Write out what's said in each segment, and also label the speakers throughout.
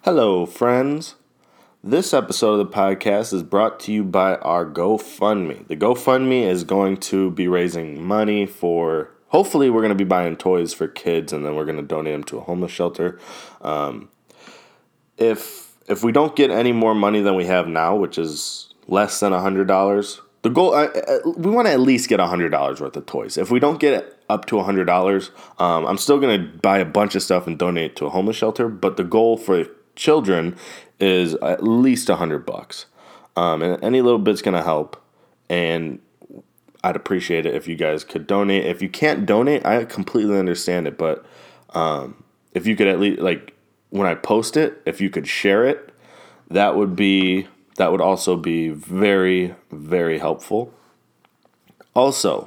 Speaker 1: Hello, friends. This episode of the podcast is brought to you by our GoFundMe. The GoFundMe is going to be raising money for, hopefully we're going to be buying toys for kids, and then we're going to donate them to a homeless shelter. If we don't get any more money than we have now, which is less than $100, the goal, we want to at least get $100 worth of toys. If we don't get it up to $100, I'm still going to buy a bunch of stuff and donate it to a homeless shelter, but the goal for children is at least $100, and any little bit's gonna help. And I'd appreciate it if you guys could donate. If you can't donate, I completely understand it. But if you could at least, like, when I post it, if you could share it, that would also be very, very helpful. Also,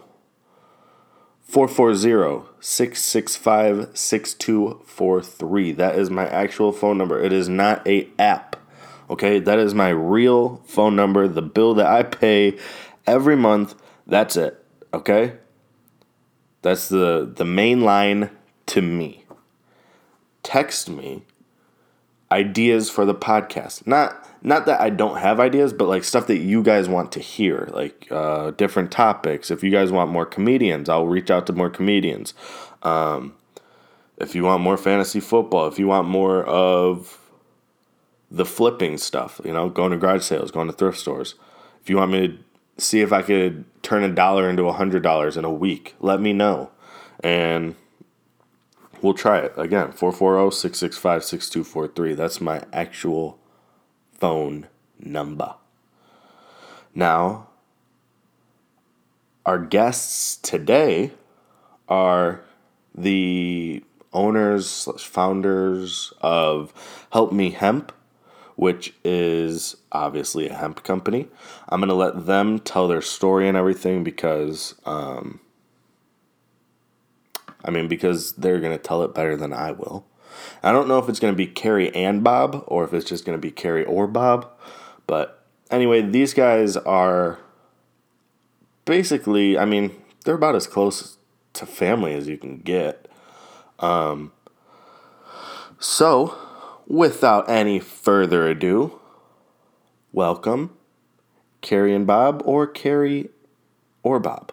Speaker 1: 440-665-6243. That is my actual phone number. It is not an app. Okay? That is my real phone number. The bill that I pay every month. That's it. Okay? That's the main line to me. Text me ideas for the podcast. Not that I don't have ideas, but like stuff that you guys want to hear, like different topics. If you guys want more comedians, I'll reach out to more comedians. If you want more fantasy football, if you want more of the flipping stuff, going to garage sales, going to thrift stores. If you want me to see if I could turn $1 into $100 in a week, let me know. And we'll try it. Again, 440-665-6243. That's my actual phone number. Now, our guests today are the owners/founders of Help Me Hemp, which is obviously a hemp company. I'm going to let them tell their story and everything because they're going to tell it better than I will. I don't know if it's going to be Carrie and Bob or if it's just going to be Carrie or Bob. But anyway, these guys are basically, they're about as close to family as you can get. So, without any further ado, welcome Carrie and Bob, or Carrie or Bob.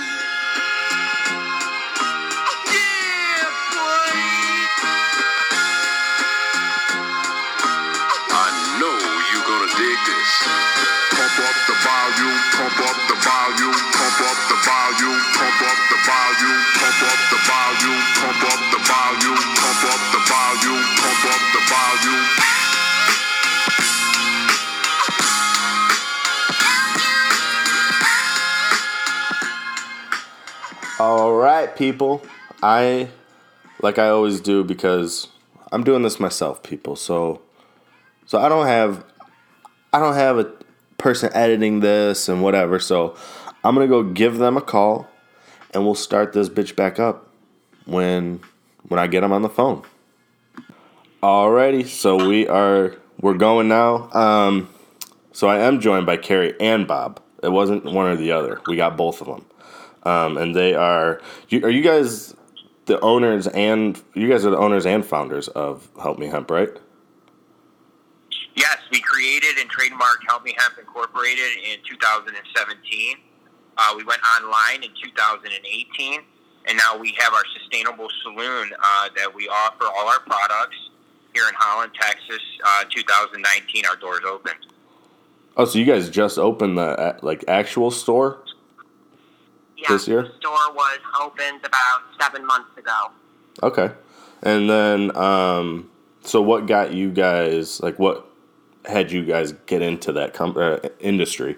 Speaker 1: All right, people. Like I always do, because I'm doing this myself, people. So I don't have a person editing this and whatever. So I'm gonna go give them a call, and we'll start this bitch back up when I get them on the phone. Alrighty, so we're going now. So I am joined by Carrie and Bob. It wasn't one or the other. We got both of them. And they are you guys the owners, and you guys are the owners and founders of Help Me Hemp, right?
Speaker 2: Yes, we created and trademarked Help Me Hemp Incorporated in 2017. We went online in 2018, and now we have our sustainable saloon that we offer all our products here in Holland, Texas. 2019, our doors opened. Oh,
Speaker 1: so you guys just opened the actual store?
Speaker 3: Yeah,
Speaker 1: this year?
Speaker 3: The store was opened about 7 months ago.
Speaker 1: Okay. And then, so what got you guys, what had you guys get into that industry?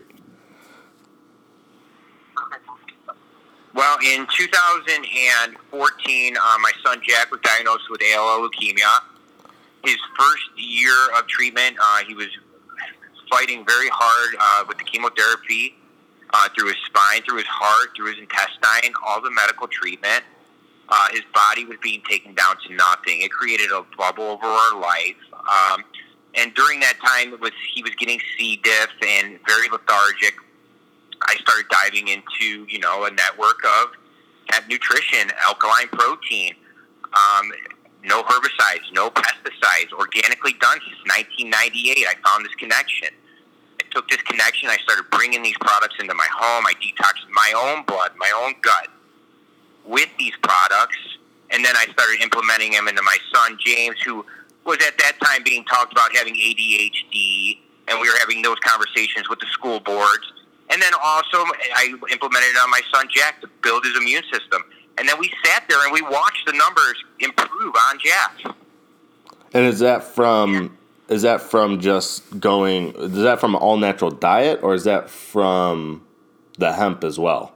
Speaker 2: Well, in 2014, my son Jack was diagnosed with ALL leukemia. His first year of treatment, he was fighting very hard with the chemotherapy. Through his spine, through his heart, through his intestine, all the medical treatment. His body was being taken down to nothing. It created a bubble over our life. And during that time, he was getting C. diff and very lethargic. I started diving into, a network of nutrition, alkaline protein, no herbicides, no pesticides, organically done 1998. I found this connection. I took this connection. I started bringing these products into my home. I detoxed my own blood, my own gut with these products. And then I started implementing them into my son, James, who was at that time being talked about having ADHD. And we were having those conversations with the school boards. And then also I implemented it on my son, Jack, to build his immune system. And then we sat there and we watched the numbers improve on Jack.
Speaker 1: And is that from just going? Is that from all natural diet, or is that from the hemp as well?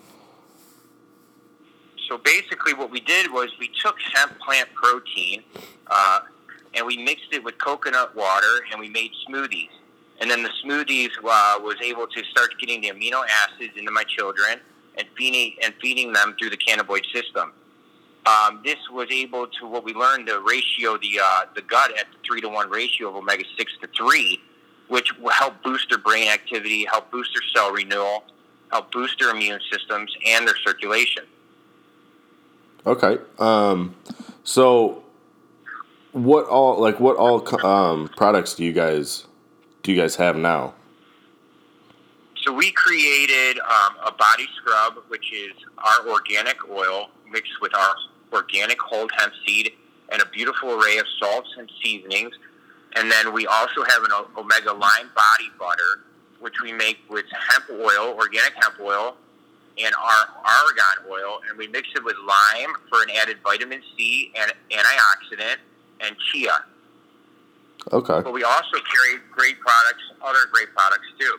Speaker 2: So basically, what we did was we took hemp plant protein and we mixed it with coconut water, and we made smoothies. And then the smoothies was able to start getting the amino acids into my children and feeding them through the cannabinoid system. This was able to, what we learned, to ratio the gut at the 3-to-1 ratio of omega-6 to 3, which will help boost their brain activity, help boost their cell renewal, help boost their immune systems and their circulation.
Speaker 1: Okay. So what all products do you guys have now?
Speaker 2: So we created a body scrub, which is our organic oil mixed with our organic whole hemp seed and a beautiful array of salts and seasonings. And then we also have an omega lime body butter, which we make with hemp oil, organic hemp oil, and our argan oil, and we mix it with lime for an added vitamin C and antioxidant, and chia.
Speaker 1: Okay.
Speaker 2: But we also carry other great products too.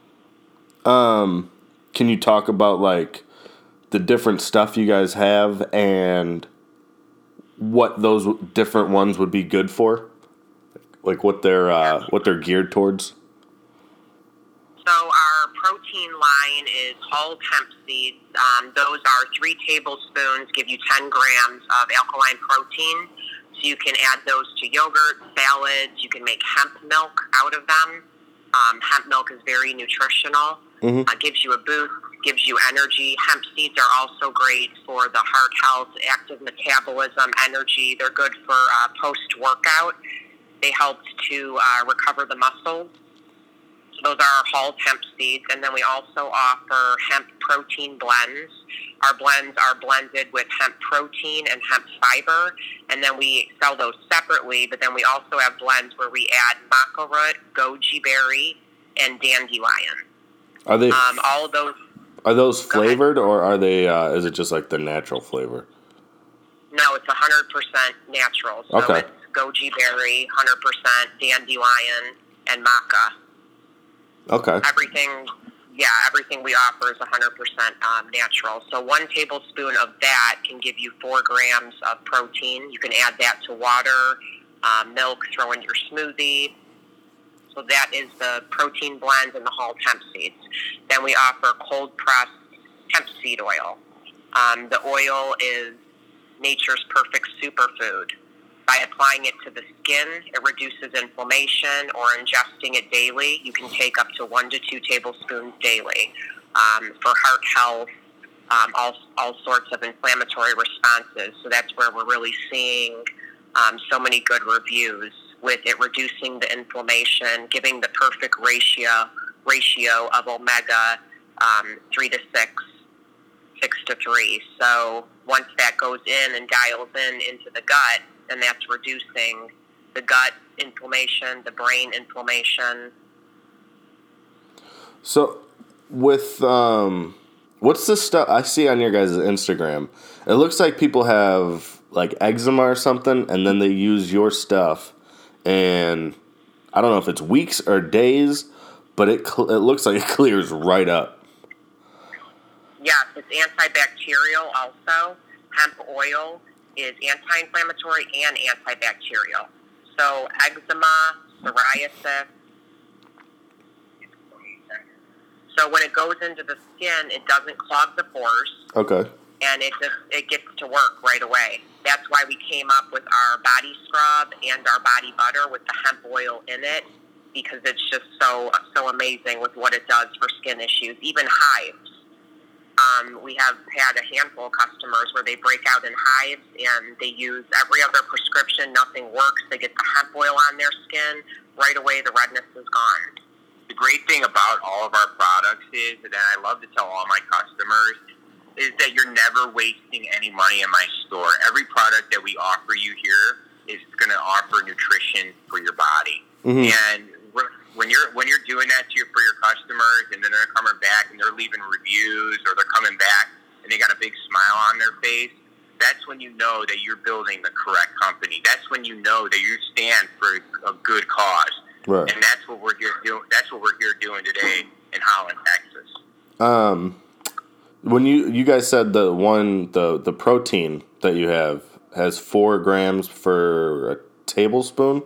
Speaker 1: Can you talk about like the different stuff you guys have and what those different ones would be good for? Like what they're geared towards?
Speaker 3: So our protein line is whole hemp seeds. Those are 3 tablespoons, give you 10 grams of alkaline protein. So you can add those to yogurt, salads. You can make hemp milk out of them. Hemp milk is very nutritional.
Speaker 1: Mm-hmm.
Speaker 3: Gives you a boost, gives you energy. Hemp seeds are also great for the heart health, active metabolism, energy. They're good for post-workout. They help to recover the muscles. So those are our whole hemp seeds. And then we also offer hemp protein blends. Our blends are blended with hemp protein and hemp fiber. And then we sell those separately. But then we also have blends where we add maca root, goji berry, and dandelion.
Speaker 1: Are they
Speaker 3: all of those?
Speaker 1: Are those flavored, or are they? Is it just like the natural flavor?
Speaker 3: No, it's 100% natural. So
Speaker 1: okay.
Speaker 3: It's goji berry, 100% dandelion, and maca.
Speaker 1: Okay.
Speaker 3: Everything we offer is 100% natural. So 1 tablespoon of that can give you 4 grams of protein. You can add that to water, milk, throw in your smoothie. So that is the protein blends and the whole hemp seeds. Then we offer cold-pressed hemp seed oil. The oil is nature's perfect superfood. By applying it to the skin, it reduces inflammation, or ingesting it daily. You can take up to 1 to 2 tablespoons daily. For heart health, all sorts of inflammatory responses. So that's where we're really seeing so many good reviews, with it reducing the inflammation, giving the perfect ratio of omega 3 to 6, 6 to 3. So once that goes in and dials into the gut, then that's reducing the gut inflammation, the brain inflammation.
Speaker 1: So with what's the stuff I see on your guys' Instagram? It looks like people have like eczema or something, and then they use your stuff, and I don't know if it's weeks or days, but it looks like it clears right up.
Speaker 3: Yes, it's antibacterial also. Hemp oil is anti-inflammatory and antibacterial. So eczema, psoriasis. So when it goes into the skin, it doesn't clog the pores.
Speaker 1: Okay.
Speaker 3: And it gets to work right away. That's why we came up with our body scrub and our body butter with the hemp oil in it, because it's just so amazing with what it does for skin issues, even hives. We have had a handful of customers where they break out in hives and they use every other prescription. Nothing works. They get the hemp oil on their skin. Right away, the redness is gone.
Speaker 2: The great thing about all of our products is, and I love to tell all my customers, is that you're never wasting any money in my store. Every product that we offer you here is going to offer nutrition for your body.
Speaker 1: Mm-hmm.
Speaker 2: And when you're doing that for your customers, and then they're coming back and they're leaving reviews, or they're coming back and they got a big smile on their face, that's when you know that you're building the correct company. That's when you know that you stand for a good cause.
Speaker 1: Right.
Speaker 2: And that's what we're here doing. That's what we're here doing today in Holland, Texas.
Speaker 1: When you guys said the protein that you have has 4 grams for a tablespoon.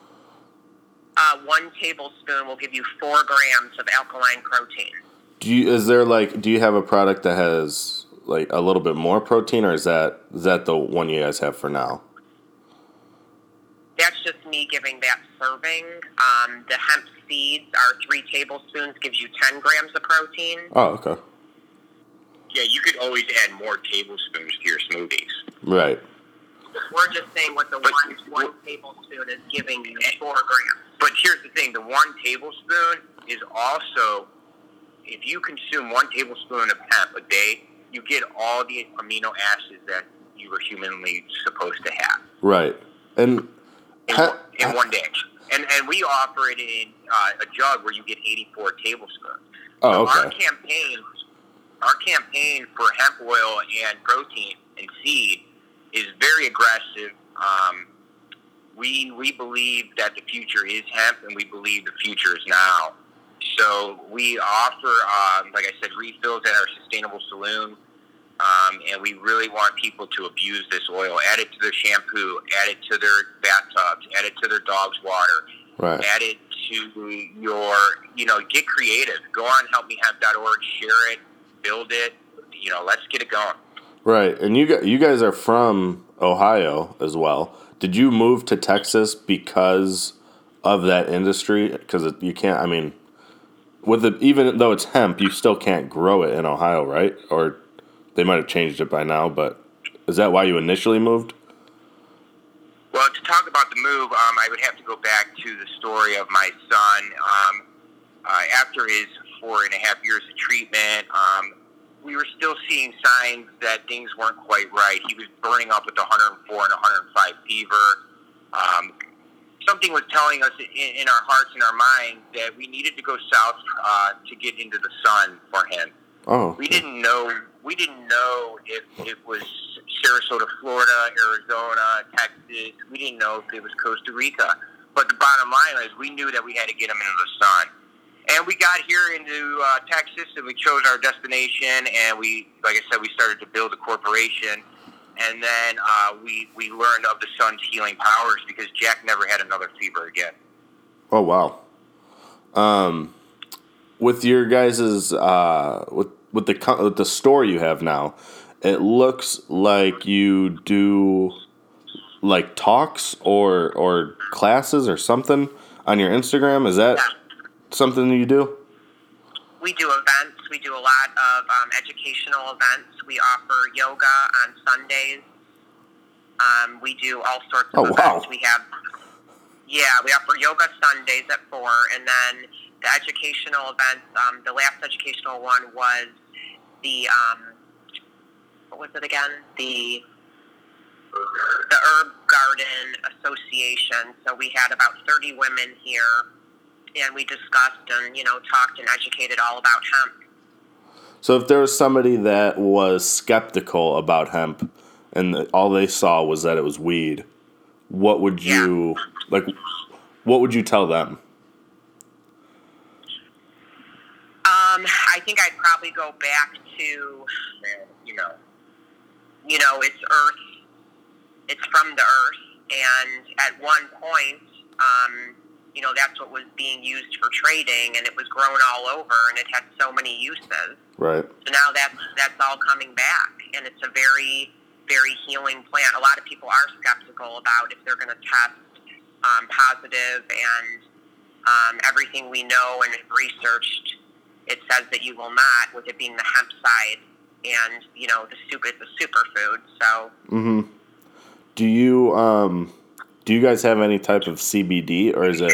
Speaker 3: 1 tablespoon will give you 4 grams of alkaline protein.
Speaker 1: Do you have a product that has like a little bit more protein, or is that the one you guys have for now?
Speaker 3: That's just me giving that serving. The hemp seeds are 3 tablespoons, gives you 10 grams of protein.
Speaker 1: Oh, okay.
Speaker 2: Yeah, you could always add more tablespoons to your smoothies.
Speaker 1: Right.
Speaker 3: We're just saying what the one tablespoon is giving you 4 grams.
Speaker 2: But here's the thing: the 1 tablespoon is also, if you consume 1 tablespoon of hemp a day, you get all the amino acids that you were humanly supposed to have.
Speaker 1: Right. And
Speaker 2: in 1 day. And we offer it in a jug where you get 84 tablespoons.
Speaker 1: Oh,
Speaker 2: so
Speaker 1: okay.
Speaker 2: Our campaign for hemp oil and protein and seed is very aggressive. We believe that the future is hemp, and we believe the future is now. So we offer, like I said, refills at our Sustainable Saloon, and we really want people to abuse this oil. Add it to their shampoo, add it to their bathtubs, add it to their dog's water,
Speaker 1: right.
Speaker 2: Add it to your, get creative. Go on helpmehemp.org, share it, build it, let's get it going.
Speaker 1: Right, and you guys are from Ohio as well. Did you move to Texas because of that industry? Because you can't, even though it's hemp, you still can't grow it in Ohio, right? Or they might have changed it by now, but is that why you initially moved?
Speaker 2: Well, to talk about the move, I would have to go back to the story of my son. After his 4.5 years of treatment, we were still seeing signs that things weren't quite right. He was burning up with 104 and 105 fever. Something was telling us in our hearts and our minds that we needed to go south to get into the sun for him.
Speaker 1: Oh.
Speaker 2: We didn't know if it was Sarasota, Florida, Arizona, Texas. We didn't know if it was Costa Rica. But the bottom line is we knew that we had to get him into the sun. And we got here into Texas, and we chose our destination, and like I said, we started to build a corporation. And then we learned of the sun's healing powers because Jack never had another fever again.
Speaker 1: Oh, wow. With your guys's with the store you have now, it looks like you do like talks or classes or something on your Instagram. Is that something you do?
Speaker 3: We do events. We do a lot of educational events. We offer yoga on Sundays. We do all sorts of events.
Speaker 1: Wow.
Speaker 3: We offer yoga Sundays at 4, and then the educational events. The last educational one was the what was it again? The Herb Garden Association. So we had about 30 women here, and we discussed and talked and educated all about hemp.
Speaker 1: So if there was somebody that was skeptical about hemp and all they saw was that it was weed, what would you what would you tell them?
Speaker 3: I think I'd probably go back to, it's earth. It's from the earth, and at one point, that's what was being used for trading, and it was grown all over, and it had so many uses.
Speaker 1: Right.
Speaker 3: So now that's all coming back, and it's a very, very healing plant. A lot of people are skeptical about if they're going to test positive, and everything we know and have researched, it says that you will not, with it being the hemp side and the soup is a superfood. So.
Speaker 1: Mm-hmm. Do you guys have any type of CBD, or is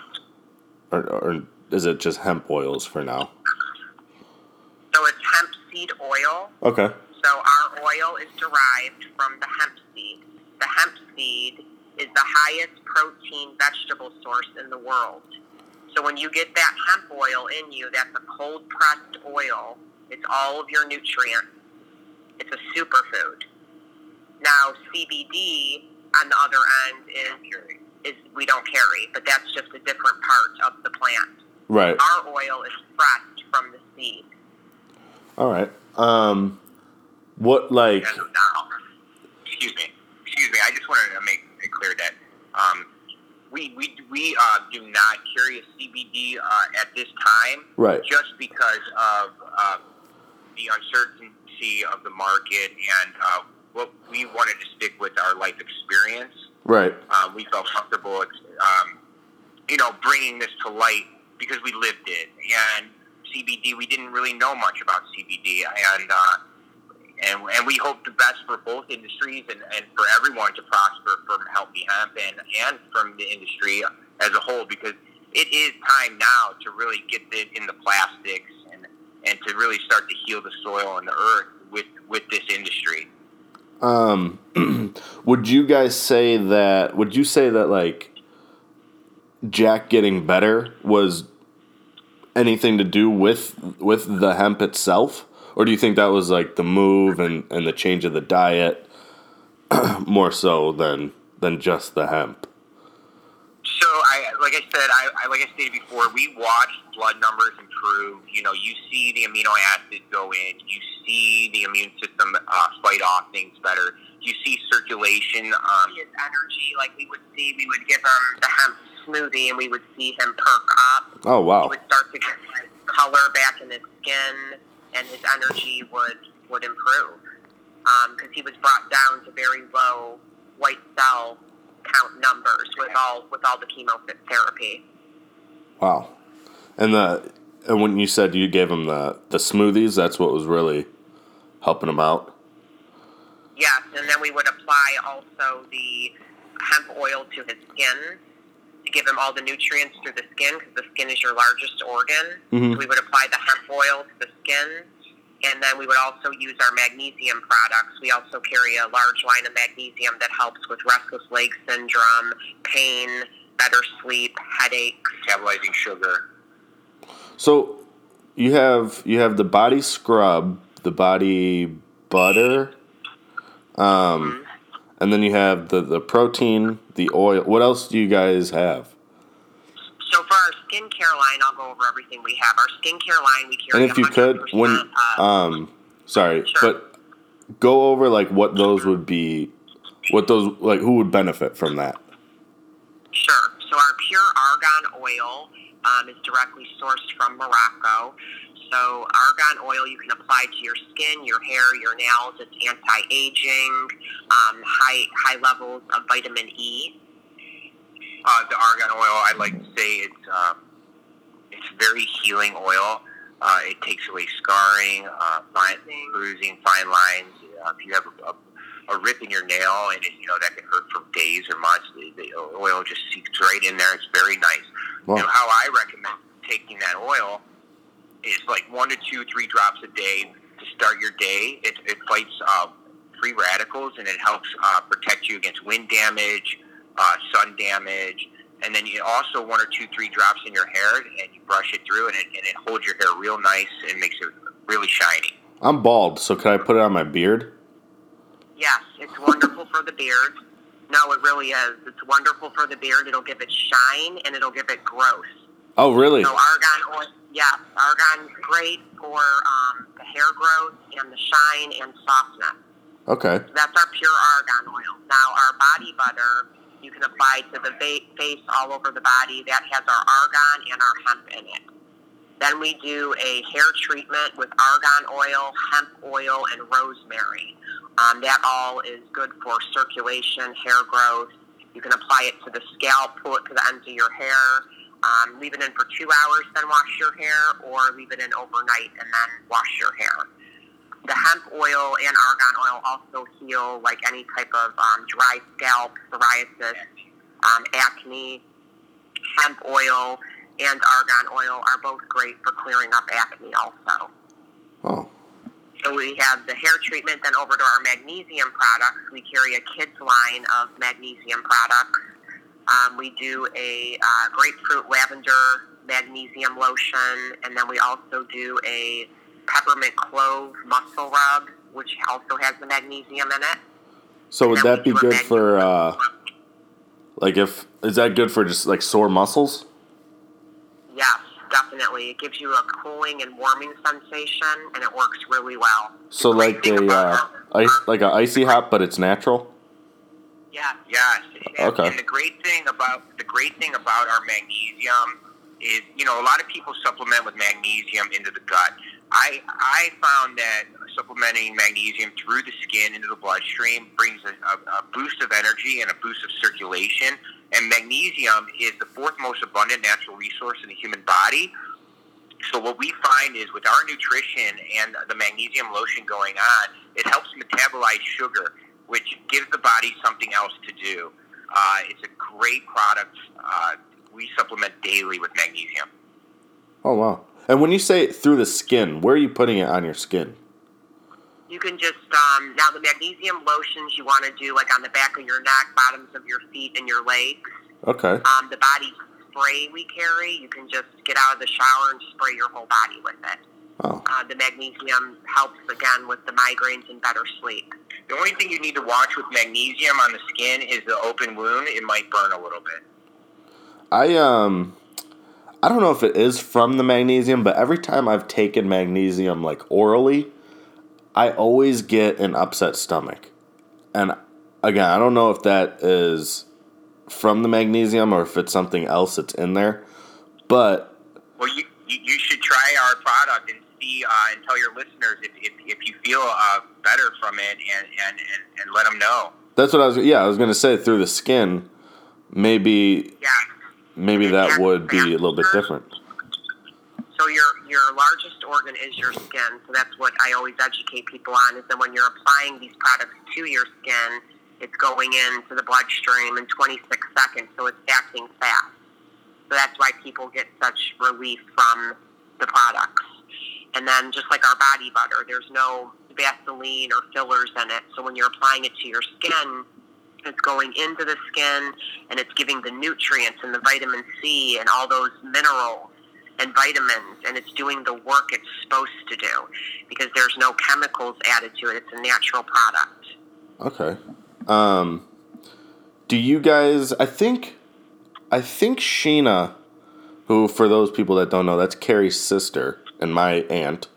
Speaker 1: it just hemp oils for now?
Speaker 3: So it's hemp seed oil.
Speaker 1: Okay.
Speaker 3: So our oil is derived from the hemp seed. The hemp seed is the highest protein vegetable source in the world. So when you get that hemp oil in you, that's a cold pressed oil. It's all of your nutrients. It's a superfood. Now CBD on the other end is we don't carry, but that's just a different part of the plant.
Speaker 1: Right.
Speaker 3: Our oil is pressed from the seed.
Speaker 1: All right. What like?
Speaker 2: Excuse me. I just wanted to make it clear that we do not carry a CBD at this time,
Speaker 1: Right.
Speaker 2: Just because of the uncertainty of the market and what we wanted to stick with our life experience.
Speaker 1: Right.
Speaker 2: We felt comfortable, bringing this to light because we lived it. And CBD, we didn't really know much about CBD, and we hope the best for both industries and for everyone to prosper from Help Me Hemp and from the industry as a whole, because it is time now to really get it in the plastics and to really start to heal the soil and the earth with this industry.
Speaker 1: Would you say that like Jack getting better was anything to do with the hemp itself? Or do you think that was like the move and the change of the diet more so than just the hemp?
Speaker 2: So like I stated before, we watched blood numbers improve. You see the amino acid go in. You see the immune system fight off things better. You see circulation.
Speaker 3: His energy, like we would give him the hemp smoothie, and we would see him perk up.
Speaker 1: Oh wow!
Speaker 3: He would start to get color back in his skin, and his energy would improve because he was brought down to very low white cell count numbers with all the chemotherapy.
Speaker 1: Wow. And when you said you gave him the smoothies, that's what was really helping him out?
Speaker 3: Yes, and then we would apply also the hemp oil to his skin to give him all the nutrients through the skin, because the skin is your largest organ.
Speaker 1: Mm-hmm.
Speaker 3: So we would apply the hemp oil to the skin, and then we would also use our magnesium products. We also carry a large line of magnesium that helps with restless leg syndrome, pain, better sleep, headaches.
Speaker 2: Metabolizing sugar.
Speaker 1: So you have the body scrub, the body butter, and then you have the protein, the oil. What else do you guys have?
Speaker 3: So for our skincare line, I'll go over everything we have. Our skincare line, we carry.
Speaker 1: And if you could,
Speaker 3: Sure.
Speaker 1: but go over like what those would be, who would benefit from that?
Speaker 3: Sure. So our pure argan oil is directly sourced from Morocco. So argan oil you can apply to your skin, your hair, your nails. It's anti-aging, high levels of vitamin E.
Speaker 2: The argan oil, I like to say it's very healing oil. It takes away scarring, bruising, fine lines. If you have a rip in your nail and that can hurt for days or months, the oil just seeps right in there. It's very nice.
Speaker 1: Wow.
Speaker 2: How I recommend taking that oil is like 1 to 2, 3 drops a day to start your day. It fights free radicals, and it helps protect you against wind damage, sun damage. And then you also 1 or 2, 3 drops in your hair, and you brush it through, and it holds your hair real nice and makes it really shiny.
Speaker 1: I'm bald, so can I put it on my beard?
Speaker 3: Yes, it's wonderful for the beard. No, it really is. It's wonderful for the beard. It'll give it shine, and it'll give it growth.
Speaker 1: Oh, really?
Speaker 3: So argan oil, yes, argan's great for the hair growth and the shine and softness.
Speaker 1: Okay.
Speaker 3: So that's our pure argan oil. Now, our body butter, you can apply to the face all over the body. That has our argan and our hemp in it. Then we do a hair treatment with argan oil, hemp oil, and rosemary. That all is good for circulation, hair growth. You can apply it to the scalp, pull it to the ends of your hair, leave it in for 2 hours, then wash your hair, or leave it in overnight and then wash your hair. The hemp oil and argan oil also heal like any type of dry scalp, psoriasis, acne. Hemp oil and argan oil are both great for clearing up acne also.
Speaker 1: Oh.
Speaker 3: So we have the hair treatment, then over to our magnesium products. We carry a kids line of magnesium products. We do a grapefruit lavender magnesium lotion, and then we also do a peppermint clove muscle rub, which also has the magnesium in it.
Speaker 1: So would that be good for, is that good for just like sore muscles?
Speaker 3: Yes, definitely. It gives you a cooling and warming sensation, and it works really well.
Speaker 1: So like like a icy hot, but it's natural?
Speaker 3: Yeah.
Speaker 2: Yes.
Speaker 1: Okay.
Speaker 2: And the great thing about our magnesium is, a lot of people supplement with magnesium into the gut. I found that supplementing magnesium through the skin into the bloodstream brings a boost of energy and a boost of circulation. And magnesium is the fourth most abundant natural resource in the human body. So what we find is with our nutrition and the magnesium lotion going on, it helps metabolize sugar, which gives the body something else to do. It's a great product. We supplement daily with magnesium.
Speaker 1: Oh, wow. And when you say through the skin, where are you putting it on your skin?
Speaker 3: You can just, now the magnesium lotions you want to do like on the back of your neck, bottoms of your feet, and your legs.
Speaker 1: Okay.
Speaker 3: The body spray we carry, you can just get out of the shower and spray your whole body with it.
Speaker 1: Oh.
Speaker 3: The magnesium helps, again, with the migraines and better sleep.
Speaker 2: The only thing you need to watch with magnesium on the skin is the open wound. It might burn a little bit.
Speaker 1: I don't know if it is from the magnesium, but every time I've taken magnesium like orally, I always get an upset stomach. And again, I don't know if that is from the magnesium or if it's something else that's in there. But
Speaker 2: well, you should try our product and see and tell your listeners if you feel better from it and let them know.
Speaker 1: That's what I was going to say, through the skin, maybe that would be a little bit different.
Speaker 3: So your largest organ is your skin. So that's what I always educate people on, is that when you're applying these products to your skin, it's going into the bloodstream in 26 seconds, so it's acting fast. So that's why people get such relief from the products. And then just like our body butter, there's no Vaseline or fillers in it. So when you're applying it to your skin, it's going into the skin and it's giving the nutrients and the vitamin C and all those minerals and vitamins, and it's doing the work it's supposed to do because there's no chemicals added to it. It's a natural product.
Speaker 1: Okay. Do you guys, I think Sheena, who, for those people that don't know, that's Carrie's sister and my aunt.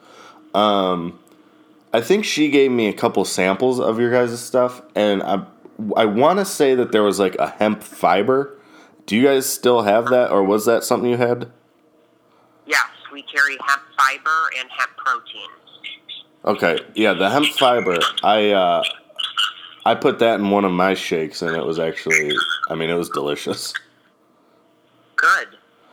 Speaker 1: I think she gave me a couple samples of your guys' stuff, and I want to say that there was like a hemp fiber. Do you guys still have that, or was that something you had?
Speaker 3: Yes, we carry hemp fiber and hemp protein.
Speaker 1: Okay, yeah, the hemp fiber, I put that in one of my shakes, and it was actually, it was delicious.
Speaker 3: Good.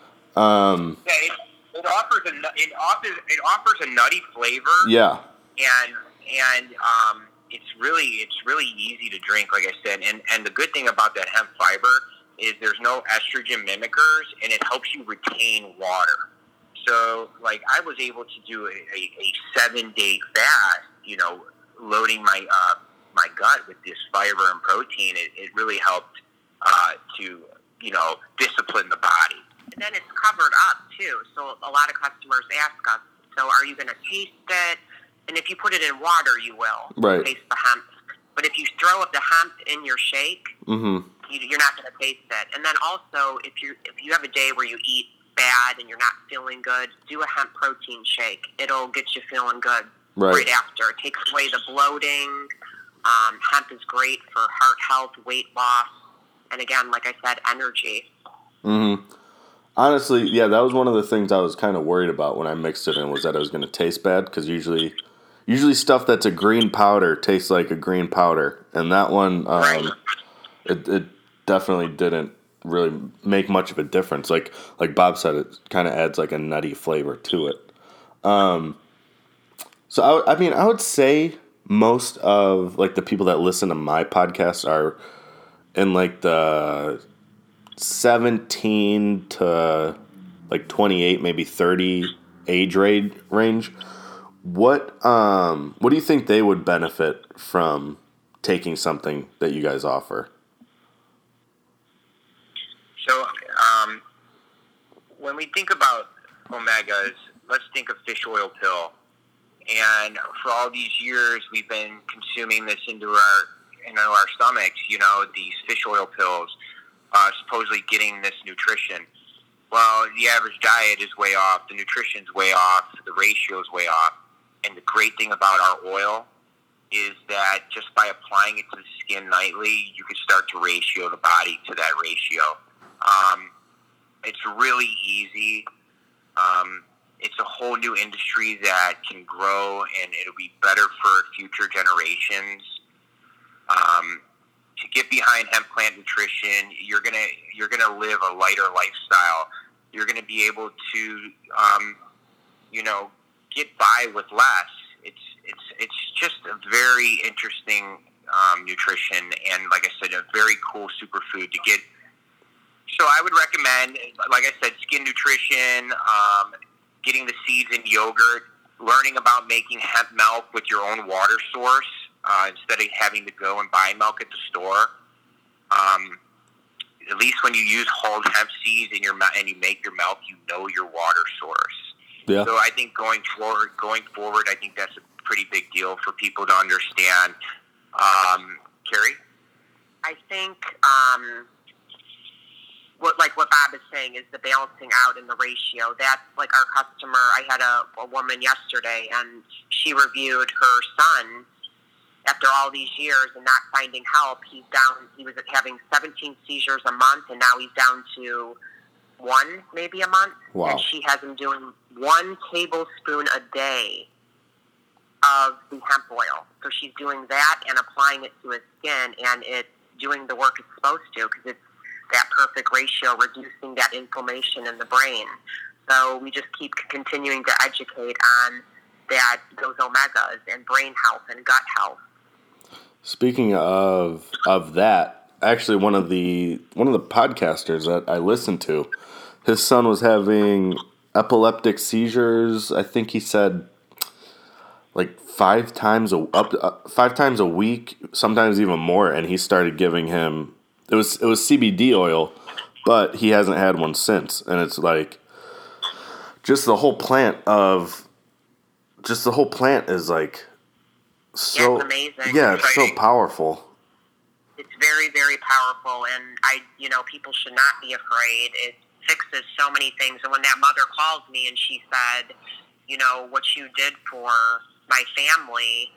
Speaker 2: It offers a nutty flavor.
Speaker 1: Yeah.
Speaker 2: And it's really easy to drink, like I said. And the good thing about that hemp fiber is there's no estrogen mimickers, and it helps you retain water. So, like, I was able to do a 7-day fast, loading my gut with this fiber and protein. It really helped to discipline the body.
Speaker 3: And then it's covered up too. So a lot of customers ask us, so are you going to taste it? And if you put it in water, you will taste the hemp. But if you throw up the hemp in your shake, you're not going to taste it. And then also, if you have a day where you eat bad and you're not feeling good, do a hemp protein shake. It'll get you feeling good right after. It takes away the bloating. Hemp is great for heart health, weight loss, and again, like I said, energy.
Speaker 1: Mm-hmm. Honestly, yeah, that was one of the things I was kind of worried about when I mixed it in, was that it was going to taste bad, because usually stuff that's a green powder tastes like a green powder, and that one, it definitely didn't really make much of a difference. Like Bob said, it kind of adds like a nutty flavor to it. So I mean, I would say most of like the people that listen to my podcast are in like the 17 to like 28, maybe 30 age range. What do you think they would benefit from taking something that you guys offer?
Speaker 2: So, when we think about omegas, let's think of fish oil pill. And for all these years, we've been consuming this into our stomachs. These fish oil pills, supposedly getting this nutrition. Well, the average diet is way off. The nutrition's way off. The ratio is way off. And the great thing about our oil is that just by applying it to the skin nightly, you can start to ratio the body to that ratio. It's really easy. It's a whole new industry that can grow, and it'll be better for future generations. To get behind hemp plant nutrition, you're gonna live a lighter lifestyle. You're gonna be able to, get by with less. It's just a very interesting nutrition, and like I said, a very cool superfood to get. So I would recommend, like I said, skin nutrition, getting the seeds in yogurt, learning about making hemp milk with your own water source instead of having to go and buy milk at the store. At least when you use whole hemp seeds and you make your milk, you know your water source.
Speaker 1: Yeah.
Speaker 2: So I think going forward, I think that's a pretty big deal for people to understand. Carrie?
Speaker 3: I think what Bob is saying is the balancing out in the ratio. That's like our customer. I had a woman yesterday, and she reviewed her son after all these years and not finding help. He was having 17 seizures a month, and now he's down to 1 maybe a month.
Speaker 1: Wow.
Speaker 3: And she has him doing 1 tablespoon a day of the hemp oil. So she's doing that and applying it to his skin, and it's doing the work it's supposed to, because it's that perfect ratio, reducing that inflammation in the brain. So we just keep continuing to educate on those omegas and brain health and gut health.
Speaker 1: Speaking of that, actually one of the podcasters that I listened to, his son was having epileptic seizures. I think he said like 5 times a week, sometimes even more, and he started giving him it was CBD oil, but he hasn't had one since. And it's like just the whole plant is like so
Speaker 3: it's amazing.
Speaker 1: Yeah, it's so powerful.
Speaker 3: It's very, very powerful, and people should not be afraid. It fixes so many things. And when that mother called me and she said, what you did for my family,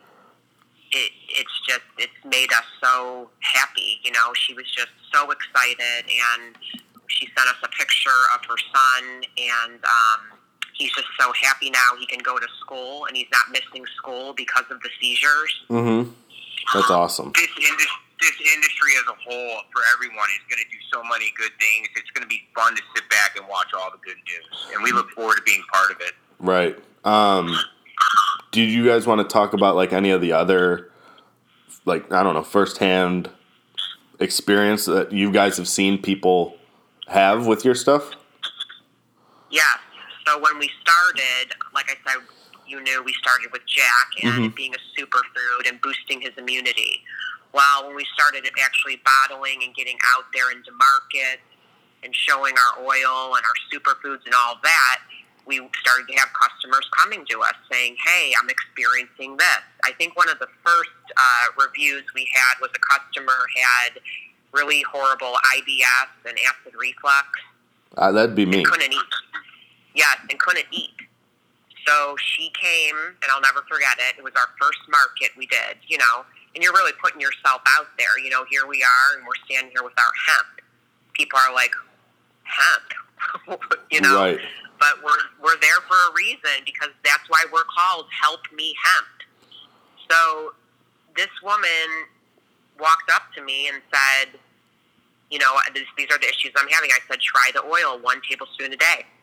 Speaker 3: it's made us so happy. She was just so excited, and she sent us a picture of her son, and he's just so happy now. He can go to school, and he's not missing school because of the seizures.
Speaker 1: Mm-hmm. That's awesome.
Speaker 2: This industry as a whole, for everyone, is going to do so many good things. It's going to be fun to sit back and watch all the good news, and we look forward to being part of it.
Speaker 1: Right. Do you guys want to talk about like any of the other, like, I don't know, firsthand experience that you guys have seen people have with your stuff?
Speaker 3: Yes. So when we started, like I said, we started with Jack and it being a superfood and boosting his immunity. Well, when we started actually bottling and getting out there into market and showing our oil and our superfoods and all that, we started to have customers coming to us saying, hey, I'm experiencing this. I think one of the first reviews we had was a customer had really horrible IBS and acid reflux.
Speaker 1: That'd be me.
Speaker 3: And couldn't eat. Yes, and couldn't eat. So she came, and I'll never forget it. It was our first market we did, and you're really putting yourself out there. Here we are, and we're standing here with our hemp. People are like, hemp?
Speaker 1: Right.
Speaker 3: But we're there for a reason, because that's why we're called Help Me Hemp. So this woman walked up to me and said, these are the issues I'm having. I said, try the oil, 1 tablespoon a day.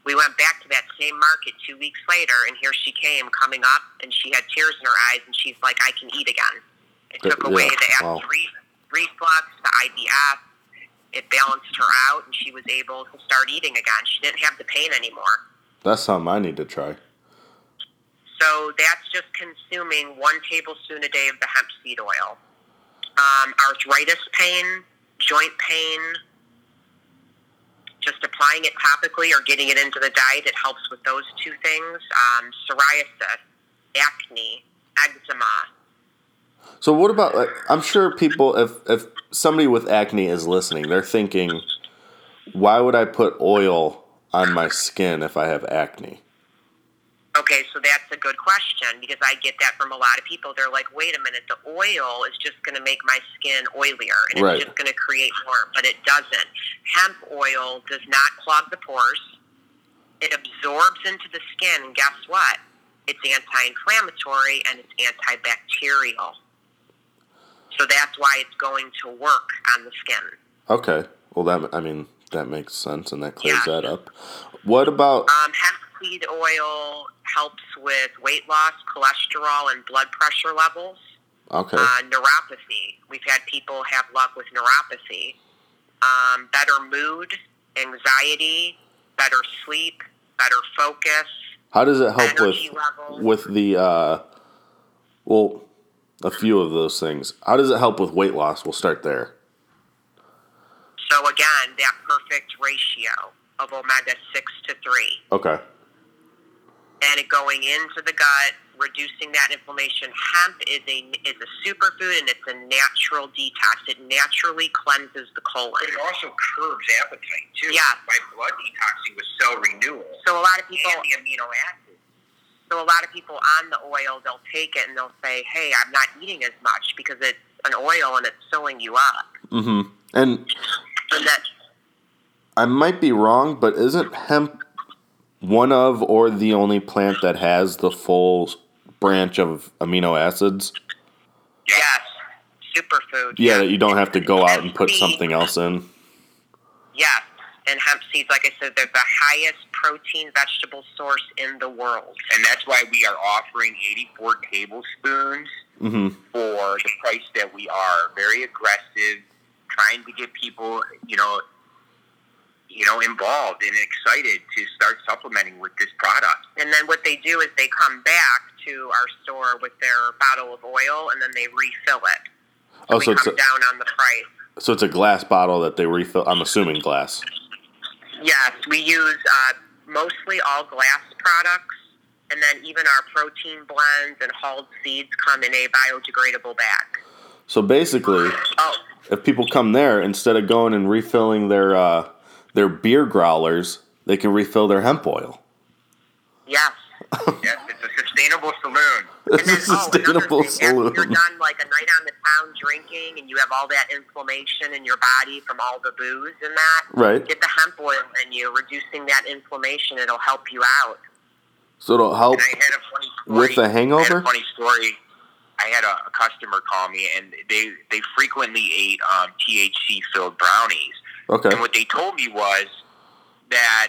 Speaker 3: We went back to that same market 2 weeks later, and here she came coming up, and she had tears in her eyes, and she's like, I can eat again. It took away the acid reflux, the IBS. It balanced her out, and she was able to start eating again. She didn't have the pain anymore.
Speaker 1: That's something I need to try.
Speaker 3: So that's just consuming 1 tablespoon a day of the hemp seed oil. Arthritis pain, joint pain, just applying it topically or getting it into the diet, it helps with those 2 things. Psoriasis, acne, eczema.
Speaker 1: So what about, like, I'm sure people, if somebody with acne is listening, they're thinking, why would I put oil on my skin if I have acne?
Speaker 3: Okay, so that's a good question because I get that from a lot of people. They're like, wait a minute, the oil is just going to make my skin oilier and it's just going to create more, but it doesn't. Hemp oil does not clog the pores. It absorbs into the skin, and guess what? It's anti-inflammatory and it's antibacterial. So that's why it's going to work on the skin.
Speaker 1: Okay. Well, that makes sense, and that clears that up. What about...
Speaker 3: hemp seed oil helps with weight loss, cholesterol, and blood pressure levels.
Speaker 1: Okay.
Speaker 3: Neuropathy. We've had people have luck with neuropathy. Better mood, anxiety, better sleep, better focus.
Speaker 1: How does it help with the a few of those things? How does it help with weight loss? We'll start there.
Speaker 3: So again, that perfect ratio of omega-6 to 3.
Speaker 1: Okay.
Speaker 3: And it going into the gut, reducing that inflammation. Hemp is a superfood, and it's a natural detox. It naturally cleanses the colon.
Speaker 2: It also curbs appetite, too.
Speaker 3: Yeah.
Speaker 2: By blood detoxing with cell renewal.
Speaker 3: So a lot of people...
Speaker 2: And the amino acids.
Speaker 3: So a lot of people on the oil, they'll take it and they'll say, hey, I'm not eating as much because it's an oil and it's filling you up.
Speaker 1: Mm-hmm. And I might be wrong, but isn't hemp one of or the only plant that has the full branch of amino acids?
Speaker 3: Yes. Superfood.
Speaker 1: Yeah, that you don't have to go out and put something else in.
Speaker 3: Yes. And hemp seeds, like I said, they're the highest protein vegetable source in the world.
Speaker 2: And that's why we are offering 84 tablespoons for the price that we are. Very aggressive, trying to get people, involved and excited to start supplementing with this product.
Speaker 3: And then what they do is they come back to our store with their bottle of oil, and then they refill it. So we come down on the price.
Speaker 1: So it's a glass bottle that they refill. I'm assuming glass.
Speaker 3: Yes, we use mostly all glass products, and then even our protein blends and hulled seeds come in a biodegradable bag.
Speaker 1: So basically, if people come there, instead of going and refilling their beer growlers, they can refill their hemp oil.
Speaker 3: Yes.
Speaker 2: Yes, it's a sustainable saloon.
Speaker 1: It's a sustainable saloon.
Speaker 3: After you're done like a night on the town drinking and you have all that inflammation in your body from all the booze and that,
Speaker 1: right?
Speaker 3: Get the hemp oil in you, reducing that inflammation. It'll help you out.
Speaker 1: So it'll help with the hangover?
Speaker 2: I had a funny story. I had a customer call me, and they frequently ate THC-filled brownies.
Speaker 1: Okay.
Speaker 2: And what they told me was that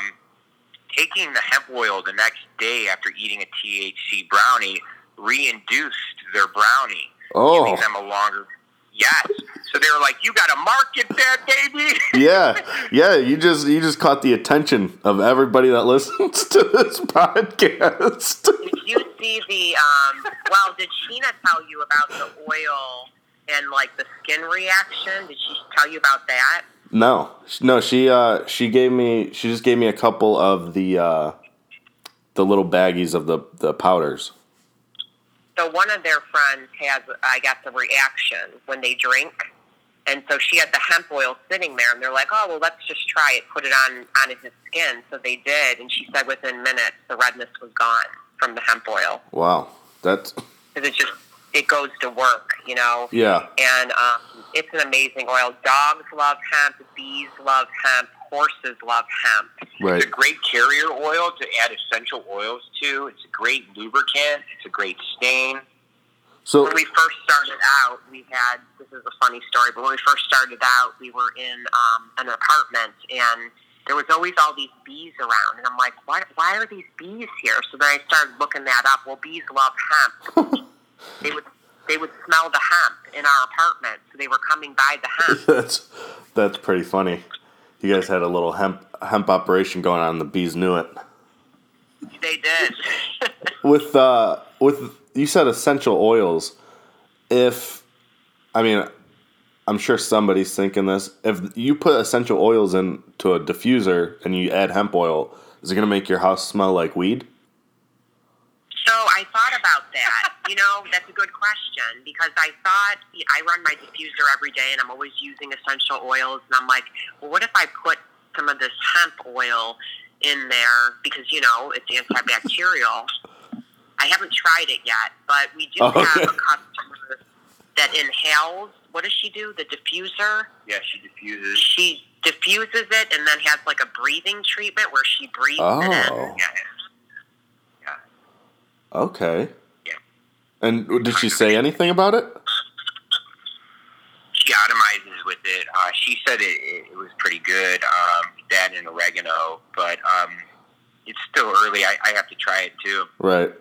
Speaker 2: taking the hemp oil the next day after eating a THC brownie re-induced their brownie, giving them a longer... Yes. So they were like, you got to market that, baby.
Speaker 1: Yeah. You just caught the attention of everybody that listens to this podcast.
Speaker 3: Did you see the... did Sheena tell you about the oil and, like, the skin reaction? Did she tell you about that?
Speaker 1: No, she just gave me a couple of the little baggies of the powders.
Speaker 3: So one of their friends has, I guess, a reaction when they drink, and so she had the hemp oil sitting there, and they're like, "Oh, well, let's just try it, put it on his skin." So they did, and she said within minutes the redness was gone from the hemp oil.
Speaker 1: Wow, that's
Speaker 3: because it goes to work,
Speaker 1: Yeah.
Speaker 3: And it's an amazing oil. Dogs love hemp. Bees love hemp. Horses love hemp.
Speaker 1: Right.
Speaker 2: It's a great carrier oil to add essential oils to. It's a great lubricant. It's a great stain.
Speaker 1: So
Speaker 3: when we first started out, this is a funny story, but when we first started out, we were in an apartment, and there was always all these bees around. And I'm like, why are these bees here? So then I started looking that up. Well, bees love hemp. They would smell the hemp in our apartment, so they were coming by the hemp.
Speaker 1: That's pretty funny. You guys had a little hemp operation going on, and the bees knew it.
Speaker 3: They did.
Speaker 1: With you said essential oils. I'm sure somebody's thinking this. If you put essential oils into a diffuser and you add hemp oil, is it going to make your house smell like weed?
Speaker 3: So I thought about that. That's a good question, because I thought, I run my diffuser every day and I'm always using essential oils, and I'm like, well, what if I put some of this hemp oil in there, because, it's antibacterial. I haven't tried it yet, but we do have a customer that inhales. What does she do? The diffuser?
Speaker 2: Yeah, she diffuses.
Speaker 3: She diffuses it and then has like a breathing treatment where she breathes it in.
Speaker 2: Yeah.
Speaker 1: Okay.
Speaker 2: Yeah.
Speaker 1: And did she say anything about it?
Speaker 2: She atomizes with it. She said it was pretty good, that and oregano, but it's still early. I have to try it too.
Speaker 1: Right.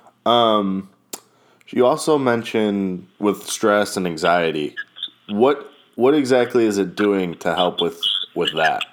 Speaker 1: You also mentioned with stress and anxiety. What exactly is it doing to help with that?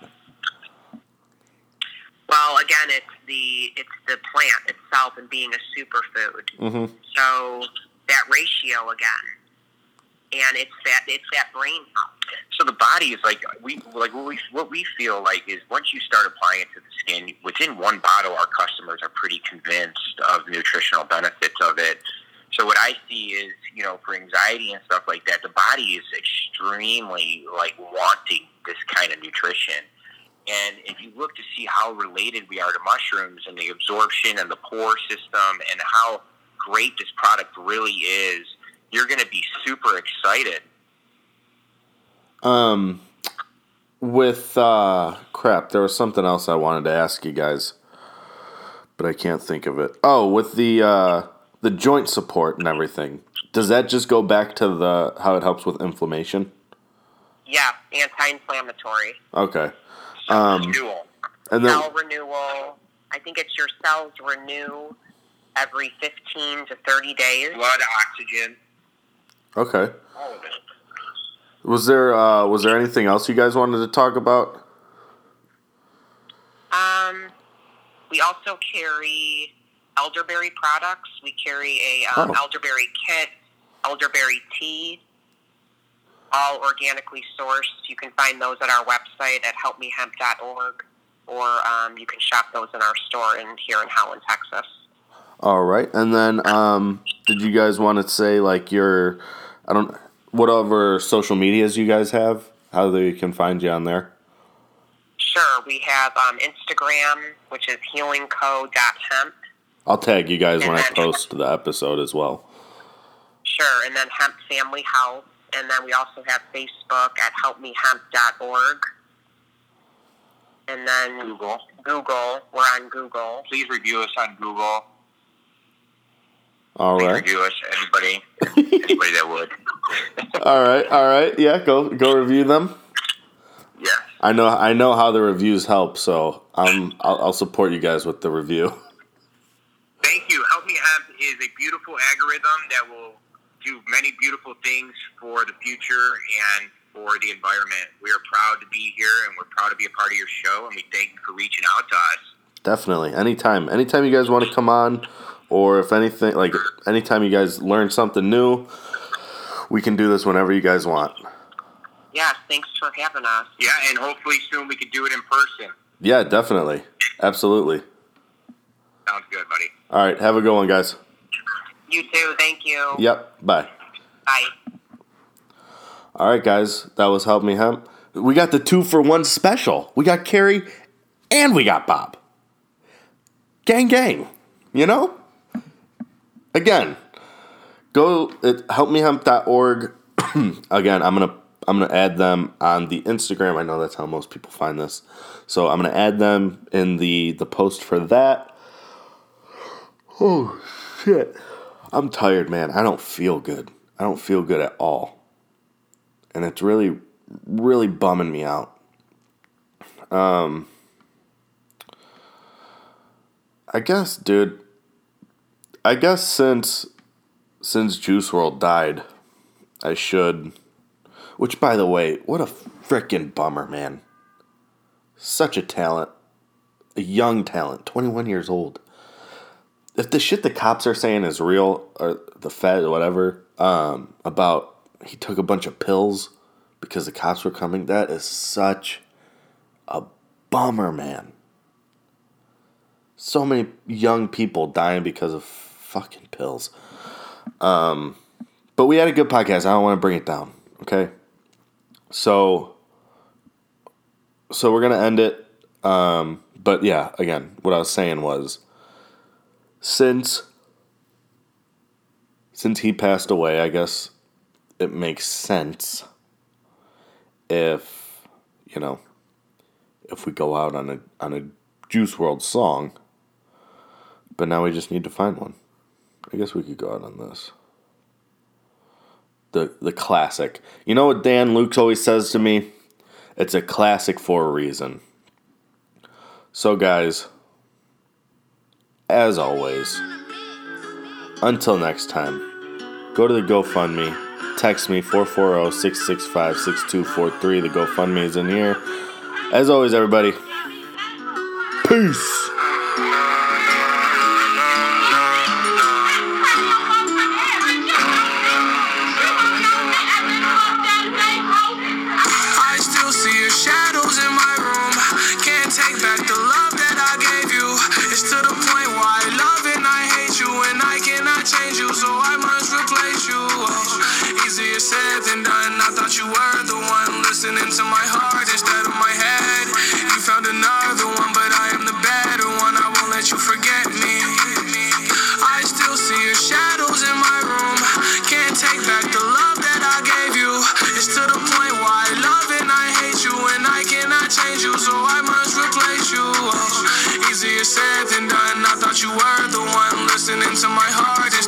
Speaker 3: Well, again, it's the plant itself and being a superfood.
Speaker 1: Mm-hmm.
Speaker 3: So that ratio again, and it's that brain health.
Speaker 2: So the body is what we feel like is once you start applying it to the skin, within one bottle, our customers are pretty convinced of the nutritional benefits of it. So what I see is, for anxiety and stuff like that, the body is extremely wanting this kind of nutrition. And if you look to see how related we are to mushrooms and the absorption and the pore system and how great this product really is, you're going to be super excited.
Speaker 1: There was something else I wanted to ask you guys, but I can't think of it. Oh, with the joint support and everything, does that just go back to how it helps with inflammation?
Speaker 3: Yeah, anti-inflammatory.
Speaker 1: Okay.
Speaker 2: Renewal.
Speaker 1: And then,
Speaker 3: cell renewal. I think it's your cells renew every 15 to 30 days.
Speaker 2: Blood, oxygen.
Speaker 1: Okay.
Speaker 2: All of it.
Speaker 1: Was there anything else you guys wanted to talk about?
Speaker 3: We also carry elderberry products. We carry a elderberry kit, elderberry tea, all organically sourced. You can find those at our website at helpmehemp.org, or you can shop those in our store here in Howland, Texas.
Speaker 1: All right. And then did you guys want to say whatever social medias you guys have, how they can find you on there?
Speaker 3: Sure. We have Instagram, which is healingco.hemp.
Speaker 1: I'll tag you guys when I post the episode as well.
Speaker 3: Sure. And then Hemp Family Health. And then we also have Facebook at helpmehemp.org. And then Google. We're on Google.
Speaker 2: Please review us on Google.
Speaker 1: All right.
Speaker 2: Review us, anybody that would.
Speaker 1: All right. Yeah, go review them.
Speaker 2: Yeah.
Speaker 1: I know how the reviews help, so I'll support you guys with the review.
Speaker 2: Thank you. Help Me Hemp is a beautiful algorithm that will do many beautiful things for the future and for the environment. We are proud to be here, and we're proud to be a part of your show, and we thank you for reaching out to us.
Speaker 1: Definitely. Anytime you guys want to come on, or if anything, anytime you guys learn something new, we can do this whenever you guys want.
Speaker 3: Yeah, thanks for having us.
Speaker 2: Yeah, and hopefully soon we can do it in person.
Speaker 1: Yeah, definitely. Absolutely.
Speaker 2: Sounds good, buddy.
Speaker 1: All right, have a good one, guys.
Speaker 3: You too, thank you.
Speaker 1: Yep, bye.
Speaker 3: Bye.
Speaker 1: All right, guys, that was Help Me Hemp. We got the 2-for-1 special. We got Carrie and we got Bob. Gang, Again, go at helpmehemp.org. Again, I'm gonna add them on the Instagram. I know that's how most people find this. So I'm gonna add them in the post for that. Oh shit. I'm tired, man. I don't feel good. I don't feel good at all. And it's really, really bumming me out. I guess, dude. I guess since Juice WRLD died, I should. Which, by the way, what a freaking bummer, man. Such a talent. A young talent. 21 years old. If the shit the cops are saying is real, or the Fed, or whatever, about he took a bunch of pills because the cops were coming, that is such a bummer, man. So many young people dying because of fucking pills. But we had a good podcast. I don't want to bring it down, okay? So we're going to end it. But yeah, again, what I was saying was, since he passed away, I guess it makes sense if we go out on a Juice WRLD song. But now we just need to find one. I guess we could go out on this. The classic. You know what Dan Lukes always says to me? It's a classic for a reason. So guys, as always, until next time, go to the GoFundMe. Text me 440-665-6243. The GoFundMe is in here. As always, everybody, peace.
Speaker 4: You were the one listening to my heart instead of my head. You found another one, but I am the better one. I won't let you forget me. I still see your shadows in my room. Can't take back the love that I gave you. It's to the point why I love and I hate you, and I cannot change you, so I must replace you. Easier said than done. I thought you were the one listening to my heart.